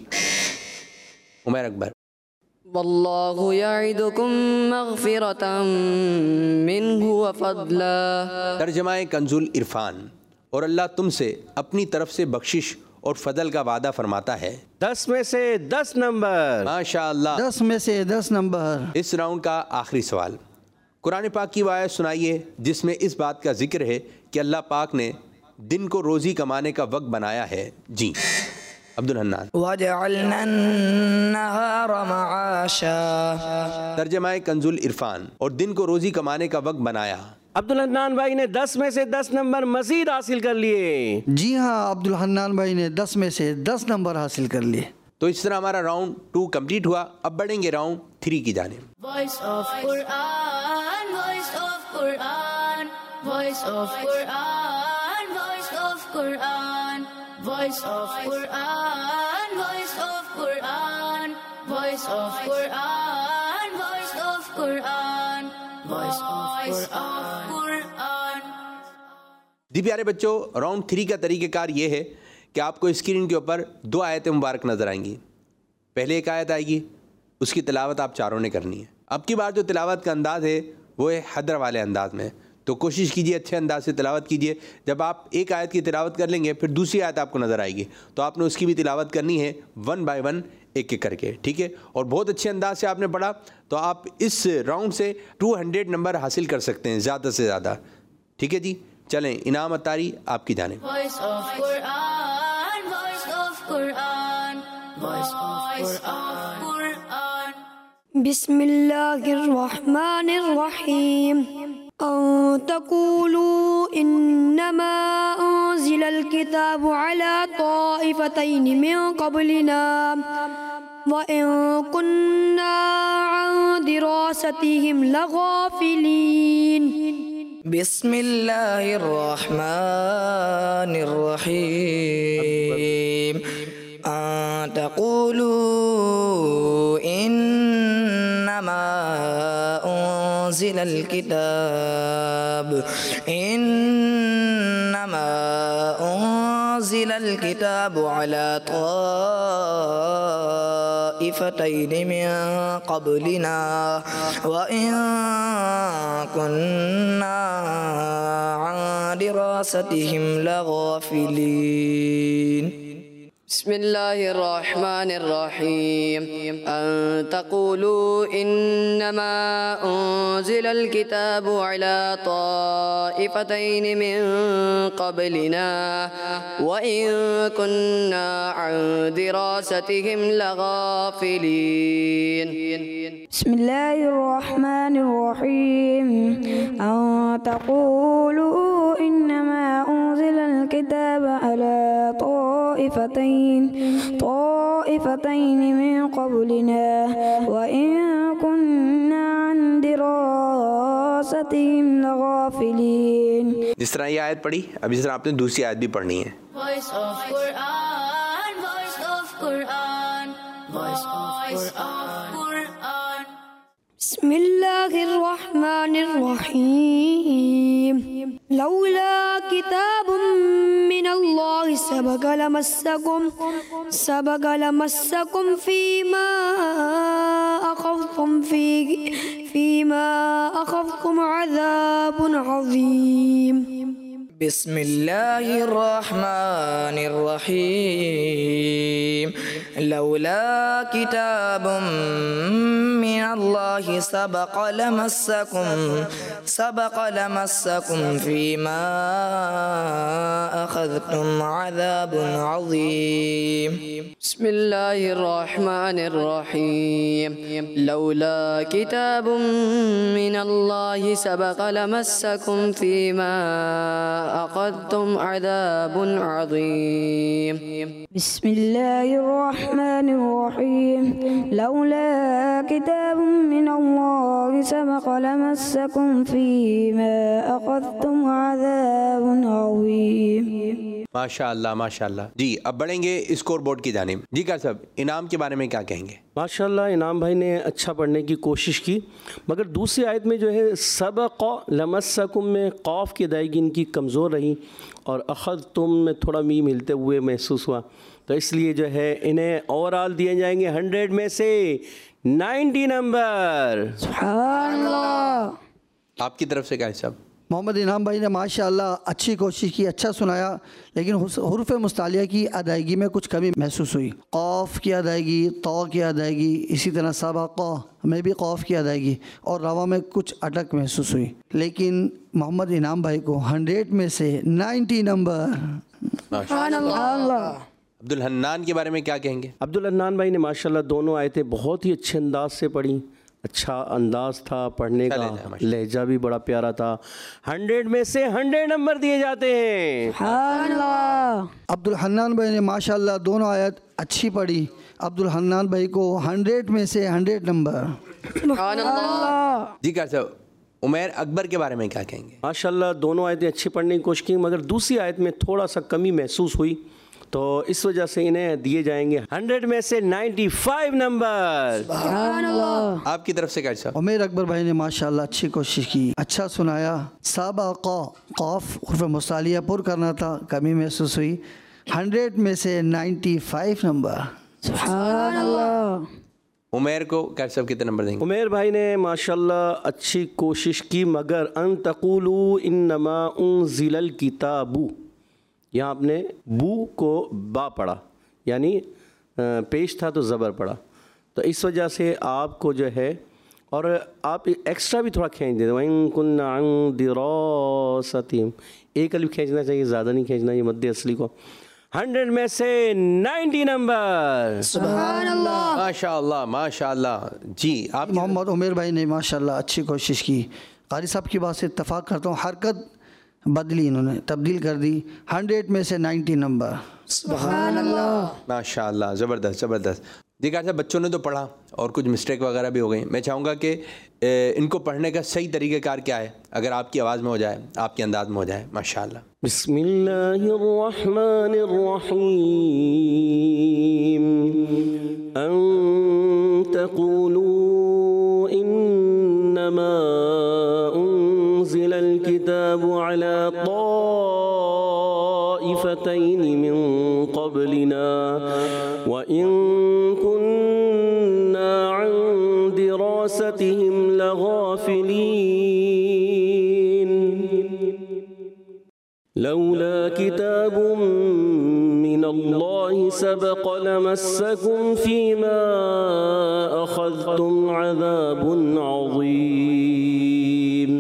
[SPEAKER 2] عمیر اکبر.
[SPEAKER 6] واللہ یعدکم مغفرۃ منہ وفضلا.
[SPEAKER 2] ترجمہ کنز العرفان، اور اللہ تم سے اپنی طرف سے بخشش اور فضل کا وعدہ فرماتا ہے.
[SPEAKER 3] دس میں سے دس نمبر.
[SPEAKER 2] ماشاء اللہ.
[SPEAKER 8] دس میں سے دس نمبر.
[SPEAKER 2] اس راؤنڈ کا آخری سوال، قرآن پاک کی وہ آیت سنائیے جس میں اس بات کا ذکر ہے کہ اللہ پاک نے دن کو روزی کمانے کا وقت بنایا ہے. جی عبد الحنان۔
[SPEAKER 5] وَجَعَلْنَا النَّهَارَ مَعَاشًا،
[SPEAKER 2] ترجمہ کنز العرفان، اور دن کو روزی کمانے کا وقت بنایا۔
[SPEAKER 3] عبد الحنان بھائی نے دس میں سے دس نمبر مزید حاصل کر لیے۔
[SPEAKER 8] جی ہاں، عبد الحنان بھائی نے دس میں سے دس نمبر حاصل کر لیے۔
[SPEAKER 2] تو اس طرح ہمارا راؤنڈ ٹو کمپلیٹ ہوا۔ اب بڑھیں گے راؤنڈ تھری کی جانب۔
[SPEAKER 1] Voice of Quran, voice of Quran, voice of Quran, voice of Quran, voice of Quran, voice of Quran, voice of Quran, voice of Quran, voice of Quran.
[SPEAKER 2] جی پیارے بچوں، round three کا طریقہ کار یہ ہے کہ آپ کو اسکرین کے اوپر دو آیتیں مبارک نظر آئیں گی۔ پہلے ایک آیت آئے گی، اس کی تلاوت آپ چاروں نے کرنی ہے۔ اب کی بار جو تلاوت کا انداز ہے وہ ہے حدر والے انداز میں، تو کوشش کیجئے اچھے انداز سے تلاوت کیجئے۔ جب آپ ایک آیت کی تلاوت کر لیں گے پھر دوسری آیت آپ کو نظر آئے گی، تو آپ نے اس کی بھی تلاوت کرنی ہے ون بائی ون، ایک ایک کر کے، ٹھیک ہے؟ اور بہت اچھے انداز سے آپ نے پڑھا تو آپ اس راؤنڈ سے ٹو ہنڈریڈ نمبر حاصل کر سکتے ہیں زیادہ سے زیادہ، ٹھیک ہے جی؟ چلیں، انعام اتاری آپ کی جانب۔
[SPEAKER 1] Voice of Quran, voice of Quran, voice of Quran.
[SPEAKER 4] بسم الله الرحمن الرحيم. أن تقولوا إنما أنزل الكتاب على طائفتين من قبلنا وإن كنا عن دراستهم لغافلين.
[SPEAKER 5] بسم الله الرحمن الرحيم. أن تقولوا إنما أنزل الكتاب إنما أنزل الكتاب على طائفتين من قبلنا وإن كنا عن دراستهم لغافلين.
[SPEAKER 6] بسم الله الرحمن الرحيم. أن تقولوا إنما أنزل الكتاب على طائفتين من قبلنا وإن كنا عن دراستهم لغافلين.
[SPEAKER 7] بسم الله الرحمن الرحيم. أن تقولوا إنما أنزل الكتاب على طائفتين طائفتين من قبلنا وإن كنا عن دراستهم لغافلين.
[SPEAKER 2] جس طرح یہ آیت پڑھی، اب اس طرح آپ نے دوسری آیت بھی پڑھنی ہے۔
[SPEAKER 1] Voice of Quran, voice of Quran, voice of Quran.
[SPEAKER 4] بسم الله الرحمن الرحيم. لولا كتاب من الله سبق لمسكم سبق لمسكم فيما أخذتم فيه فيما أخذتم عذاب عظيم.
[SPEAKER 5] بسم الله الرحمن الرحيم. لولا كتاب من الله سبق لمسكم سبق لمسكم فيما أخذتم عذاب عظيم.
[SPEAKER 6] بسم الله الرحمن الرحيم. لولا كتاب من الله سبق لمسكم فيما أخذتم عذاب عظيم.
[SPEAKER 7] بسم الله الرحمن الرحيم. لولا كتاب من الله سبق لمسكم فيما أخذتم عذاب عظيم.
[SPEAKER 2] ماشاء اللہ ماشاء اللہ. جی اب بڑھیں گے اسکور بورڈ کی جانب. جی کر صاحب، انعام کے بارے میں کیا کہیں گے؟
[SPEAKER 3] ماشاءاللہ انعام بھائی نے اچھا پڑھنے کی کوشش کی، مگر دوسری آیت میں جو ہے سبق لمسکم میں قاف کی ادائیگی ان کی کمزور رہی اور اخذتم میں تھوڑا میم ہلتے ہوئے محسوس ہوا، تو اس لیے جو ہے انہیں اوور آل دیے جائیں گے ہنڈریڈ میں سے نائنٹی نمبر.
[SPEAKER 4] سبحان اللہ.
[SPEAKER 2] آپ کی طرف سے کیا صاحب؟
[SPEAKER 8] محمد انعام بھائی نے ماشاءاللہ اچھی کوشش کی، اچھا سنایا، لیکن حروف مستعلیہ کی ادائیگی میں کچھ کمی محسوس ہوئی. قاف کی ادائیگی، طا کی ادائیگی، اسی طرح سبق میں بھی قاف کی ادائیگی اور روا میں کچھ اٹک محسوس ہوئی. لیکن محمد انعام بھائی کو ہنڈریڈ میں سے نائنٹی نمبر.
[SPEAKER 4] سبحان اللہ.
[SPEAKER 2] عبد الحنان کے بارے میں کیا کہیں گے؟
[SPEAKER 3] عبد الحنان بھائی نے ماشاءاللہ دونوں آیتیں بہت ہی اچھے انداز سے پڑھی، اچھا انداز تھا پڑھنے کا، لہجہ بھی بڑا پیارا تھا، ہنڈریڈ میں سے ہنڈریڈ نمبر دیے جاتے ہیں۔
[SPEAKER 7] سبحان اللہ۔
[SPEAKER 8] عبد الحنان بھائی نے ماشاءاللہ دونوں آیت اچھی پڑھی، عبد الحنان بھائی کو ہنڈریڈ میں سے ہنڈریڈ نمبر۔
[SPEAKER 6] سبحان اللہ۔
[SPEAKER 2] جی کیا صاحب عمیر اکبر کے بارے میں کیا کہیں گے؟
[SPEAKER 3] ماشاءاللہ دونوں آیتیں اچھی پڑھنے کی کوشش کی، مگر دوسری آیت میں تھوڑا سا کمی محسوس ہوئی، تو اس وجہ سے انہیں دیے جائیں گے ہنڈریڈ میں سے نائنٹی فائیو نمبر۔
[SPEAKER 7] سبحان اللہ۔
[SPEAKER 2] آپ کی طرف سے کیا صاحب؟
[SPEAKER 8] عمیر اکبر بھائی نے ماشاءاللہ اچھی کوشش کی، اچھا سنایا، سابقہ قاف حرف مصالیہ پر کرنا تھا، کمی محسوس ہوئی، ہنڈریڈ میں سے نائنٹی فائیو نمبر۔
[SPEAKER 7] سبحان اللہ۔
[SPEAKER 2] عمیر کو کیا صاحب کتنے نمبر دیں گے؟
[SPEAKER 3] عمیر بھائی نے ماشاءاللہ اچھی کوشش کی، مگر ان تقولوا انما انزل الکتاب، یہاں آپ نے بو کو با پڑھا، یعنی پیش تھا تو زبر پڑھا، تو اس وجہ سے آپ کو جو ہے، اور آپ ایکسٹرا بھی تھوڑا کھینچ دیتے، وَإِن كُنَّ عَن دِرَاسَتِهِمْ، ایک الف کھینچنا چاہیے، زیادہ نہیں کھینچنا، یہ مد اصلی کو۔ ہنڈریڈ میں سے نائنٹی نمبر۔
[SPEAKER 7] سبحان اللہ۔
[SPEAKER 2] ماشاء اللہ ماشاء اللہ۔ جی آپ
[SPEAKER 8] محمد عمیر بھائی نے ماشاءاللہ اچھی کوشش کی، قاری صاحب کی بات سے اتفاق کرتا ہوں، حرکت بدلی انہوں نے، تبدیل کر دی، ہنڈریڈ میں سے نائنٹی نمبر۔
[SPEAKER 7] سبحان اللہ۔
[SPEAKER 2] ماشاء اللہ، زبردست زبردست۔ جی کہا صاحب بچوں نے تو پڑھا اور کچھ مسٹیک وغیرہ بھی ہو گئی، میں چاہوں گا کہ ان کو پڑھنے کا صحیح طریقہ کار کیا ہے، اگر آپ کی آواز میں ہو جائے، آپ کے انداز میں ہو جائے، ماشاء اللہ۔
[SPEAKER 3] بسم اللہ الرحمن الرحیم، ان تقولوا انما انزل الكتاب على طائفتين من قبلنا وإن كنا عن دراستهم لغافلين لولا كتاب من الله سبق لمسكم فيما أخذتم عذاب عظيم۔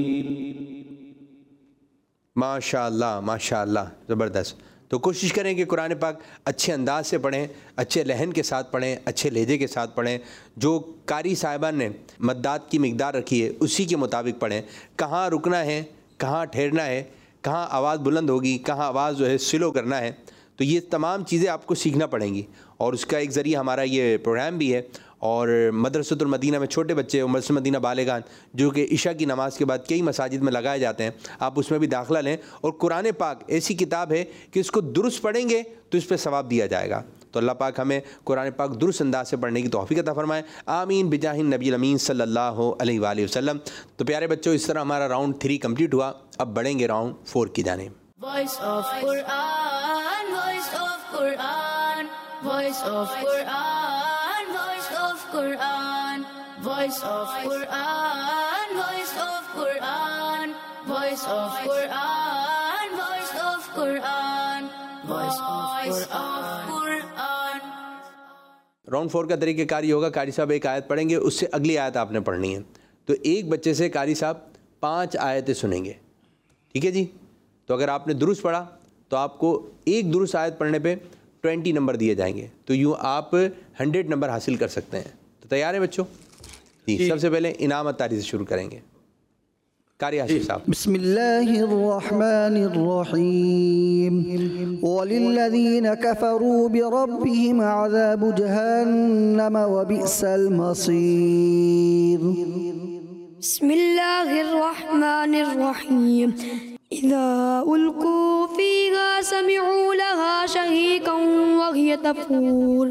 [SPEAKER 2] ماشاء اللہ ماشاء اللہ، زبردست۔ تو کوشش کریں کہ قرآن پاک اچھے انداز سے پڑھیں، اچھے لہن کے ساتھ پڑھیں، اچھے لہجے کے ساتھ پڑھیں، جو قاری صاحبان نے مدات کی مقدار رکھی ہے اسی کے مطابق پڑھیں، کہاں رکنا ہے، کہاں ٹھہرنا ہے، کہاں آواز بلند ہوگی، کہاں آواز جو ہے سلو کرنا ہے، تو یہ تمام چیزیں آپ کو سیکھنا پڑیں گی، اور اس کا ایک ذریعہ ہمارا یہ پروگرام بھی ہے۔ اور مدرسۃ المدینہ میں چھوٹے بچے اور مدرسۃ المدینہ بالغان جو کہ عشاء کی نماز کے بعد کئی مساجد میں لگائے جاتے ہیں، آپ اس میں بھی داخلہ لیں، اور قرآن پاک ایسی کتاب ہے کہ اس کو درست پڑھیں گے تو اس پہ ثواب دیا جائے گا۔ تو اللہ پاک ہمیں قرآن پاک درست انداز سے پڑھنے کی توفیق عطا فرمائے، آمین بجاہ النبی الامین صلی اللہ علیہ وآلہ وسلم۔ تو پیارے بچوں، اس طرح ہمارا راؤنڈ تھری کمپلیٹ ہوا، اب بڑھیں گے راؤنڈ فور کی جانب۔
[SPEAKER 1] Voice of Quran, voice of Quran, voice of Quran, voice of Quran, voice of Quran, voice of Quran, voice of Quran, voice of Quran, voice of Quran۔
[SPEAKER 2] Round four کا طریقہ کار یہ ہوگا، قاری صاحب ایک آیت پڑھیں گے، اس سے اگلی آیت آپ نے پڑھنی ہے، تو ایک بچے سے قاری صاحب پانچ آیتیں سنیں گے، ٹھیک ہے جی؟ تو اگر آپ نے درست پڑھا تو آپ کو ایک درست آیت پڑھنے پہ ٹوینٹی نمبر دیے جائیں گے، تو یوں آپ ہنڈریڈ نمبر حاصل کر سکتے ہیں۔ تو تیار ہیں بچوں؟ جی سب سے پہلے انعام اتاری سے شروع کریں گے، قاری حاشی صاحب۔
[SPEAKER 8] بسم اللہ الرحمن الرحیم، وَلِلَّذِينَ كَفَرُوا بِرَبِّهِمْ عَذَابُ جَهَنَّمَ وَبِئْسَ الْمَصِيرُ۔
[SPEAKER 4] بسم اللہ الرحمن الرحیم، اذا القوا فیہا سمعوا لہا شہیقا وہی تفور،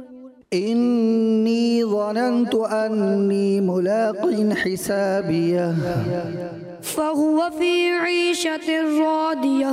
[SPEAKER 8] انی ظننت انی ملاق حسابیہ
[SPEAKER 4] فہو فی عیشۃ راضیہ،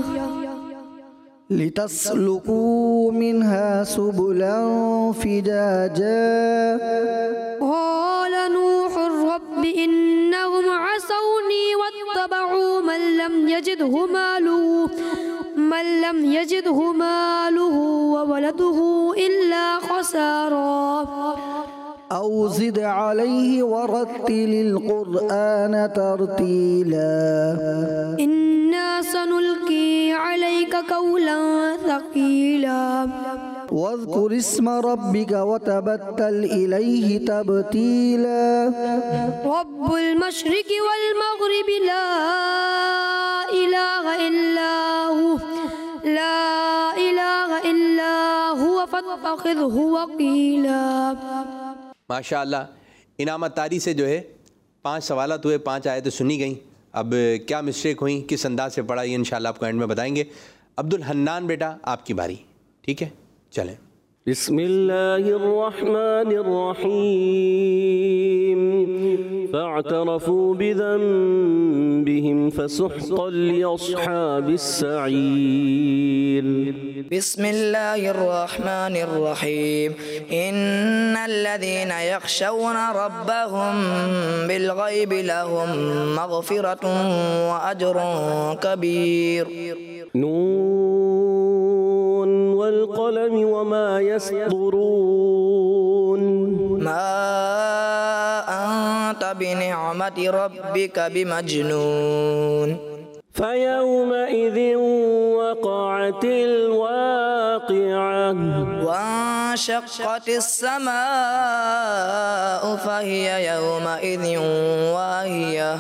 [SPEAKER 8] لتسلکوا منها سبلا فجاجا،
[SPEAKER 4] قال نوح رب انہم عصونی واتبعوا من لم یجدہ مالہ من لم یجدہ مالہ وولدہ الا خسارا،
[SPEAKER 8] او زد علیہ ورتل القرآن ترتیلا،
[SPEAKER 4] ان إنا سنلقي عليك قولا ثقيلا
[SPEAKER 8] واذكر اسم ربك وتبتل إليه تبتيلا
[SPEAKER 4] رب المشرق والمغرب لا إله إلا هو لا إله إلا هو فاتخذه वकीला।
[SPEAKER 2] माशाअल्लाह, इनामत तारी से जो है पांच सवालात हुए, पांच आयतें सुनी गई। अब क्या मिस्टेक हुई, किस अंदाज से पढ़ा, ये इंशाल्लाह आपको एंड में बताएंगे। अब्दुल हन्नान बेटा, आपकी बारी, ठीक है, चलें।
[SPEAKER 3] बिस्मिल्लाहिर्रहमानिर्रहीम फ़अतरफ़ू बिज़ंबिहिम फ़सुहक़न लिअस्हाबिस्सईर।
[SPEAKER 5] बिस्मिल्लाहिर्रहमानिर्रहीम इन्नल्लज़ीना यख़शौना रब्बहुम बिलग़ैबि लहुम मग़फ़िरतुन व अज्रुन कबीर।
[SPEAKER 3] नून वल क़लम वमा यस्तुरून।
[SPEAKER 5] मा अंत बिनिअमति रब्बिका बिमजनून।
[SPEAKER 3] फयौमइज़ वक़अतिल वाक़िअह
[SPEAKER 5] वंशक़्क़तिस समाअु फ़हिय यौमइज़ वाहियह।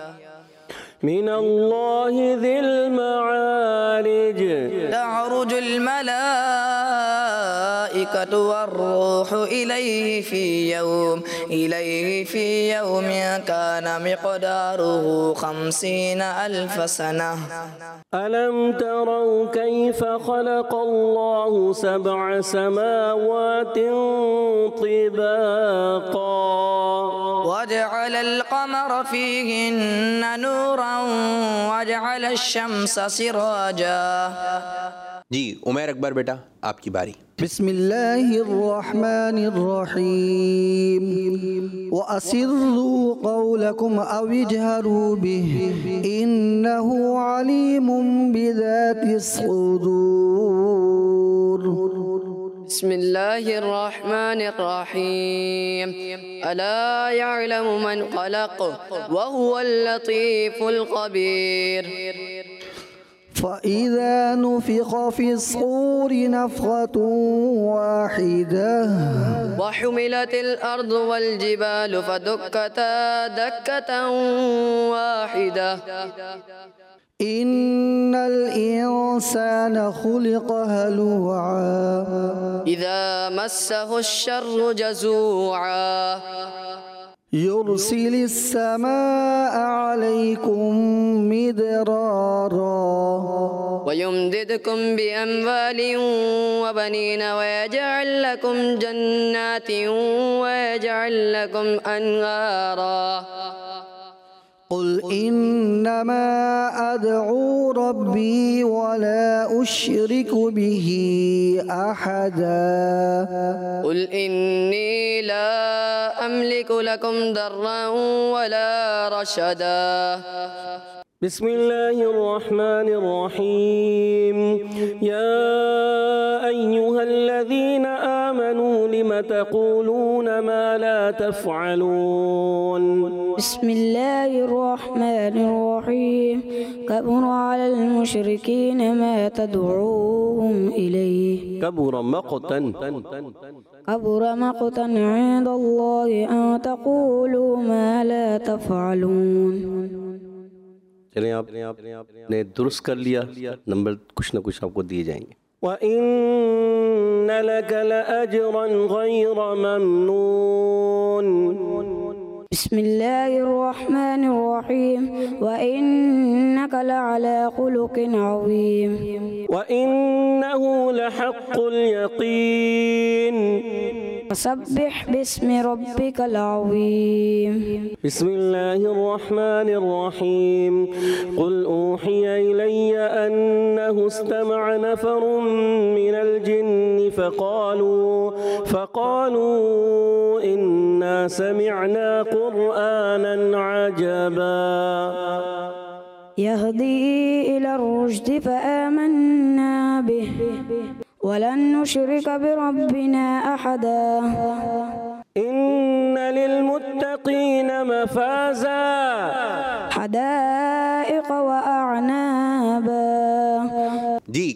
[SPEAKER 3] मिनल्लाहि ज़िल मआरिज
[SPEAKER 5] तअरुजुल मलाइकतु वर्रूहु इलैहि फ़ी यौम इलैहि फ़ी यौमिन कान मिक़दारुहु ख़म्सीना अल्फ़ सनह।
[SPEAKER 3] अलम तरौ कैफ़ ख़लक़ल्लाहु सबअ समावातिन तिबाक़ा
[SPEAKER 5] वजअलल क़मर फ़ीहिन्न नूरन वजअल अश-शम्स सिराजा।
[SPEAKER 2] जी उमैर अकबर बेटा, आपकी बारी।
[SPEAKER 8] बिस्मिल्लाहिर्रहमानिर्रहीम व अस्सिर्रू क़ौलकुम अव इजहरू बिहि इन्नहु अलीमुम बिज़ातिस सुदूर।
[SPEAKER 6] बिस्मिल्लाहिर्रहमानिर्रहीम अला यअलमु मन ख़लक़ व हुवल लतीफ़ुल ख़बीर।
[SPEAKER 8] फ़इज़ा नुफ़िख़ फ़िस्सूरि नफ़ख़तुन वाहिदह
[SPEAKER 6] वहुमिलतिल अर्दु वल जिबालु फ़दुक्कता दक्कतन वाहिदह।
[SPEAKER 8] इन्नल इंसाना खुलिक़ हलूआ
[SPEAKER 6] इज़ा मस्सहु श्शर्रु जज़ूआ।
[SPEAKER 8] युरसिलिस समाअ अलैकुम मिदरारा
[SPEAKER 6] वयुमदिदकुम बिअम्वालिन व बनीन वयजअल लकुम जन्नातिन वयजअल लकुम अन्हारा।
[SPEAKER 8] क़ुल इन्नमा अदअू रब्बी वला उश्रिकु बिही अहदा।
[SPEAKER 6] क़ुल इन्नी ला अमलिकु लकुम दर्रन वला रशदा।
[SPEAKER 3] बिस्मिल्लाहिर्रहमानिर्रहीम या अय्युहल्लज़ीना आमनू लिम तक़ूलूना मा ला तफ़अलून।
[SPEAKER 4] बिस्मिल्लाहिर्रहमानिर्रहीम कबुर अलल मुशरिकीन मा तदऊहुम इलैहि।
[SPEAKER 3] कबुर मक़तन
[SPEAKER 4] कबुर मक़तन इंदल्लाहि अन तक़ूलू मा ला तफ़अलून।
[SPEAKER 3] चलें, आप ने दुरुस्त कर लिया, नंबर कुछ न कुछ आपको दिए जाएंगे। व इन्न लक लअज्रन गैर ममनून।
[SPEAKER 4] बिस्मिल्लाहिर्रहमानिर्रहीम व इन्नक लअला खुलुक़िन अज़ीम।
[SPEAKER 3] व इन्नहु लहक़्क़ुल यक़ीन।
[SPEAKER 4] फसब्बिह बिस्मि रब्बिकल अज़ीम।
[SPEAKER 3] बिस्मिल्लाहिर्रहमानिर्रहीम क़ुल ऊहिया इलय्या अन्नहु इस्तमअ नफ़रुम मिनल जिन्नि फ़क़ालू फ़क़ालू इन्ना समिअना क़ुरआनन अजबा
[SPEAKER 4] यहदी इलर रुश्दि फ़आमन्ना बिहि वलन नुश्रिक बिरब्बिना अहदा।
[SPEAKER 3] इन्न लिलमुत्तक़ीन मफ़ाज़ा
[SPEAKER 4] हदाइक़ व अअनाब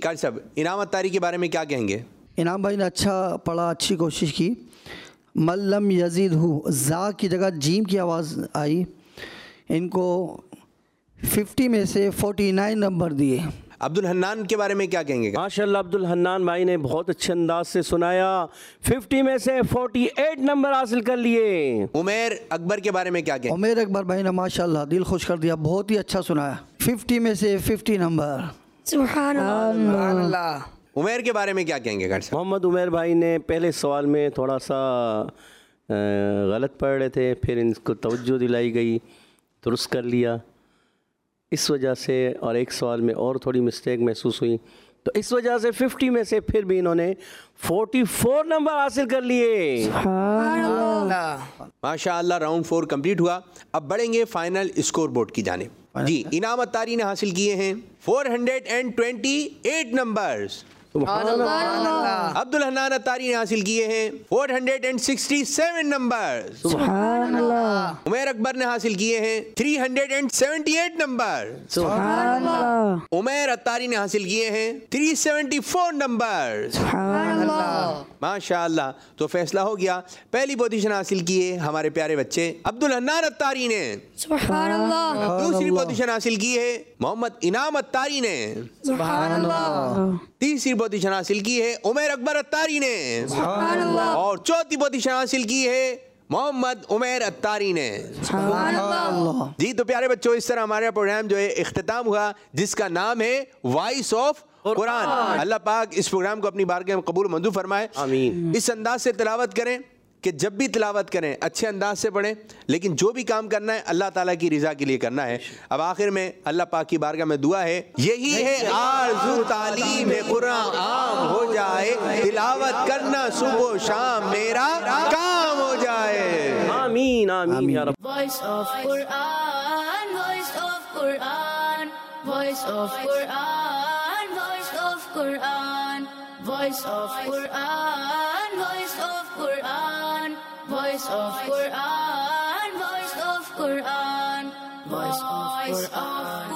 [SPEAKER 2] قاری صاحب انعام اتاری کے بارے میں کیا کہیں گے؟
[SPEAKER 8] انعام بھائی نے اچھا پڑھا, اچھی کوشش کی. ملم یزید ہو, زا کی جگہ جیم کی آواز آئی. ان کو ففٹی میں سے فورٹی نائن نمبر دیے.
[SPEAKER 2] عبد الحنان کے بارے میں کیا کہیں گے؟
[SPEAKER 3] ماشاء اللہ عبد الحنان بھائی نے بہت اچھے انداز سے سنایا, ففٹی میں سے فورٹی ایٹ نمبر حاصل کر لیے.
[SPEAKER 2] عمیر اکبر کے بارے میں کیا کہیں؟
[SPEAKER 8] عمیر اکبر بھائی نے ماشاء اللہ دل خوش کر دیا, بہت ہی اچھا سنایا, ففٹی میں سے ففٹی نمبر.
[SPEAKER 7] سبحان اللہ.
[SPEAKER 2] عمیر کے بارے میں کیا کہیں گے؟
[SPEAKER 3] محمد عمیر بھائی نے پہلے سوال میں تھوڑا سا غلط پڑھ رہے تھے, پھر ان کو توجہ دلائی گئی, درست کر لیا. اس وجہ سے اور ایک سوال میں اور تھوڑی مسٹیک محسوس ہوئی, تو اس وجہ سے ففٹی میں سے پھر بھی انہوں نے فورٹی فور نمبر حاصل کر لیے.
[SPEAKER 2] ماشاء اللہ, راؤنڈ فور کمپلیٹ ہوا. اب بڑھیں گے فائنل اسکور بورڈ کی جانب. جی, انعام اتاری نے حاصل کیے ہیں four hundred and twenty eight numbers. Abdul Hannan Atari نے حاصل کیے ہیں four hundred and sixty seven number.
[SPEAKER 7] سبحان اللہ.
[SPEAKER 2] عمیر اکبر نے حاصل کیے ہیں three hundred and seventy eight number.
[SPEAKER 7] سبحان اللہ.
[SPEAKER 2] عمیر اتاری نے حاصل کیے ہیں تھری سیونٹی فور نمبر.
[SPEAKER 7] سبحان اللہ.
[SPEAKER 2] ماشاء اللہ, تو فیصلہ ہو گیا. پہلی پوزیشن حاصل کیے ہمارے پیارے بچے عبد الحنان اتاری نے.
[SPEAKER 7] سبحان اللہ.
[SPEAKER 2] دوسری پوزیشن حاصل کی ہے محمد انعام اتاری نے.
[SPEAKER 7] سبحان اللہ.
[SPEAKER 2] تیسری پوزیشن حاصل کی ہے عمیر اکبر اتاری نے.
[SPEAKER 7] سبحان اللہ.
[SPEAKER 2] اور چوتھی پوزیشن حاصل کی ہے محمد عمیر اتاری نے.
[SPEAKER 7] سبحان اللہ.
[SPEAKER 2] جی, تو پیارے بچوں, اس طرح ہمارا پروگرام جو ہے اختتام ہوا, جس کا نام ہے وائس آف قرآن. اللہ پاک اس پروگرام کو اپنی بارگاہ میں قبول منظور فرمائے.
[SPEAKER 3] آمین.
[SPEAKER 2] اس انداز سے تلاوت کریں کہ جب بھی تلاوت کریں اچھے انداز سے پڑھیں, لیکن جو بھی کام کرنا ہے اللہ تعالیٰ کی رضا کے لیے کرنا ہے. اب آخر میں اللہ پاک کی بارگاہ میں دعا ہے, یہی ہے آرزو تعلیم قرآن عام ہو جائے, تلاوت کرنا صبح و شام میرا کام ہو جائے.
[SPEAKER 3] آمین آمین یا رب.
[SPEAKER 1] Voice of Quran, voice of Quran, voice of Quran, voice of Quran, voice of Quran, voice of Quran, voice of Quran, voice of Quran, voice of Quran.